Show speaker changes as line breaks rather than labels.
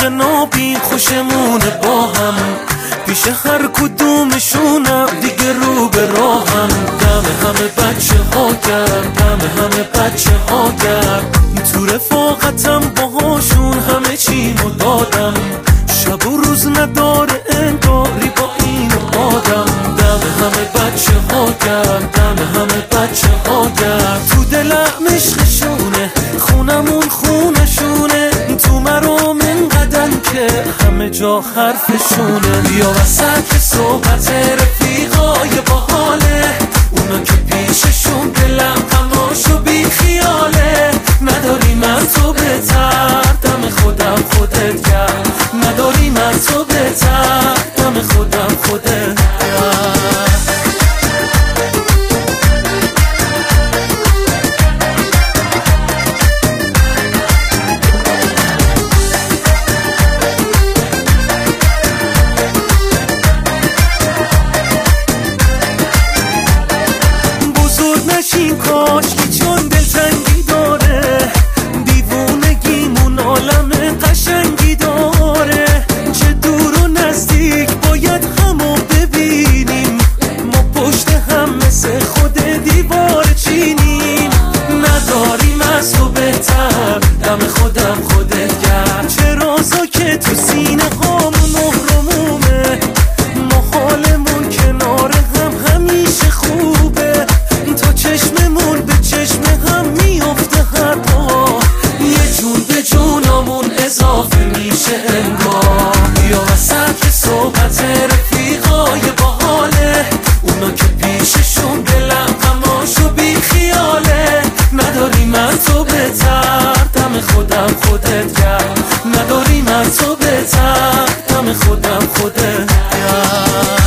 جنابیم خوشمونه با هم، پیش هر کدومشونم دیگه رو به راهم. دم همه بچه ها گرم، دم همه بچه ها گرم، تو رفاقتم باهاشون همه چیمو دادم. شب و روز نداره انگاری با این آدم. دم همه بچه ها گرم، دم همه بچه ها گرم، تو دلم عشقشونه، خونمون خونشونه، تو مرام اینقدر که همه جا حرفشونه. بیا وسط صحبت رفیقای باحاله، اونا که پیششون دلم غماشو بی خیاله. نداری من تو بهتر، دم خودم خودت گرم، نداری من تو بهتر، دم خودم خودت گرم. نشین کاشکی چون دلتنگی داره، دیوونگیمون عالم قشنگی داره. چه دور و نزدیک باید همو ببینیم، ما پشت هم مثل خود دیوار چینیم. نداریم از تو بهتر، دم خودم خودت گرم، چه رازا که تو سینه هامون مهرمومه. ما حالمون کنار هم همیشه خوبه، چشممون به چشم هم میافته هر پا، یه جون به جونمون اضافه میشه انگار. یا وسط صحبت رفیقای باحاله، اونا که پیششون دلم غماشو بی خیاله. نداری من تو بهتر، دم خودم خودت گرم، نداری من تو بهتر، دم خودم خودت گرم.